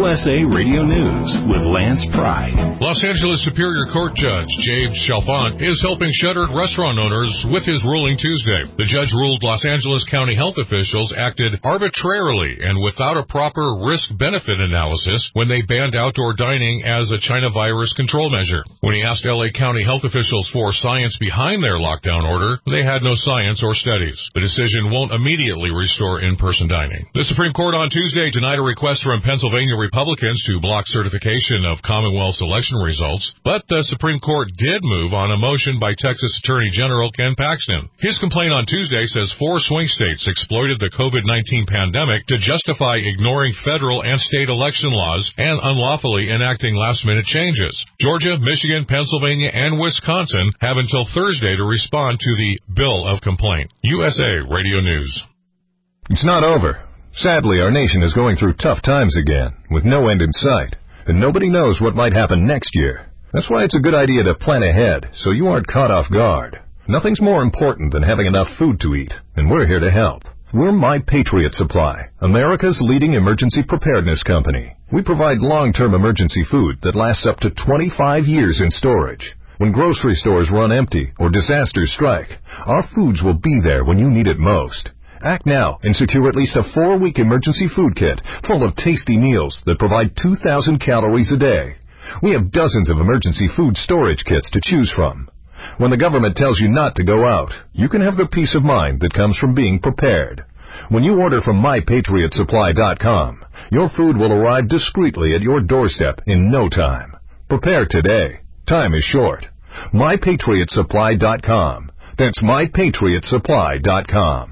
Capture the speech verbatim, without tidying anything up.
U S A Radio News with Lance Pry. Los Angeles Superior Court Judge James Chalfant is helping shuttered restaurant owners with his ruling Tuesday. The judge ruled Los Angeles County health officials acted arbitrarily and without a proper risk-benefit analysis when they banned outdoor dining as a China virus control measure. When he asked L A County health officials for science behind their lockdown order, they had no science or studies. The decision won't immediately restore in-person dining. The Supreme Court on Tuesday denied a request from Pennsylvania Republicans to block certification of Commonwealth's election results, but the Supreme Court did move on a motion by Texas Attorney General Ken Paxton. His complaint on Tuesday says four swing states exploited the COVID nineteen pandemic to justify ignoring federal and state election laws and unlawfully enacting last-minute changes. Georgia, Michigan, Pennsylvania, and Wisconsin have until Thursday to respond to the bill of complaint. U S A Radio News. It's not over. Sadly, our nation is going through tough times again, with no end in sight, and nobody knows what might happen next year. That's why it's a good idea to plan ahead, so you aren't caught off guard. Nothing's more important than having enough food to eat, and we're here to help. We're My Patriot Supply, America's leading emergency preparedness company. We provide long-term emergency food that lasts up to twenty-five years in storage. When grocery stores run empty or disasters strike, our foods will be there when you need it most. Act now and secure at least a four-week emergency food kit full of tasty meals that provide two thousand calories a day. We have dozens of emergency food storage kits to choose from. When the government tells you not to go out, you can have the peace of mind that comes from being prepared. When you order from my patriot supply dot com, your food will arrive discreetly at your doorstep in no time. Prepare today. Time is short. my patriot supply dot com. That's my patriot supply dot com.